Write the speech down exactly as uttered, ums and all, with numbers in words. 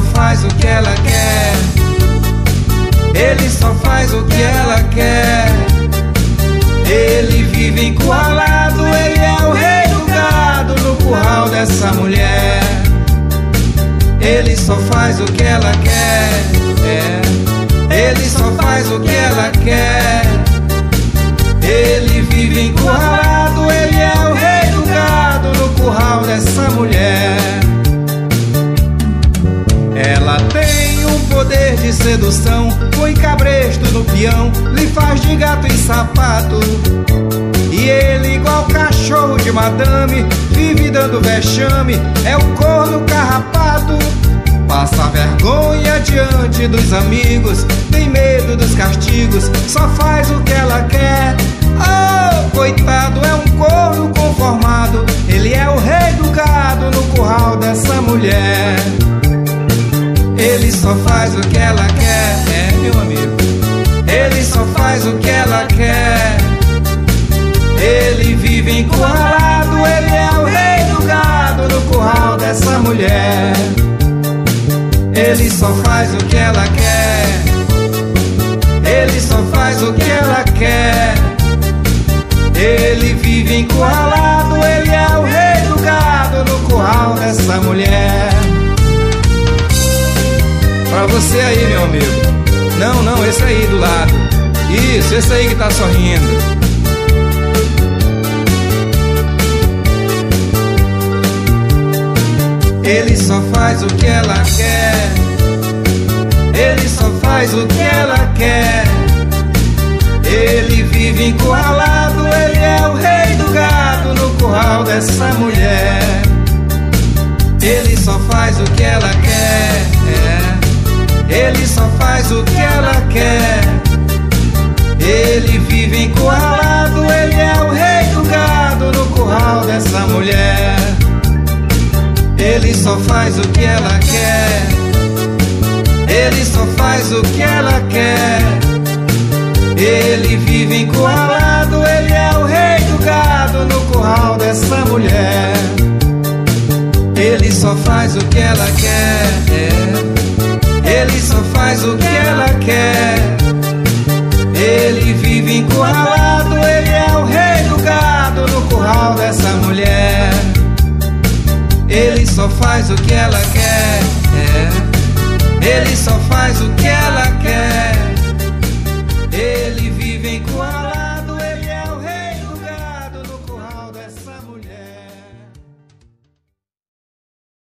faz o que ela quer. Ele só faz o que ela quer. Ele vive encurralado, ele é o rei do gado no curral dessa mulher. Ele só faz o que ela quer. É. Ele só faz o que ela quer. Ele vive encurralado, ele é o rei do gado no curral dessa mulher. Ela tem um poder de sedução, põe cabresto no peão, lhe faz de gato e sapato. E ele, igual cachorro de madame, vive dando vexame, é o corno carrapato. Passa vergonha diante dos amigos, tem medo dos castigos, só faz o que ela quer. Oh, coitado, é um corno conformado, ele é o rei do gado no curral dessa mulher. Ele só faz o que ela quer, é, meu amigo. Ele só faz o que ela quer. Ele vive encurralado, ele é o rei do gado no curral dessa mulher. Ele só faz o que ela quer. Ele só faz o que ela quer. Ele vive encurralado, ele é o rei do gado no curral dessa mulher. Pra você aí, meu amigo. Não, não, esse aí do lado. Isso, esse aí que tá sorrindo. Ele só faz o que ela quer. Ele só faz o que ela quer. Ele vive encurralado, ele é o rei do gado no curral dessa mulher. Ele só faz o que ela quer. É. Ele só faz o que ela quer. Ele vive encurralado, ele é o rei do gado no curral dessa mulher. Ele só faz o que ela quer. Ele só faz o que ela quer. Ele vive encurralado, ele é o rei do gado no curral dessa mulher. Ele só faz o que ela quer. É. Ele só faz o que ela quer. Ele vive encurralado, ele é o rei do gado no curral dessa mulher. Ele só faz o que ela quer. É. Ele só faz o que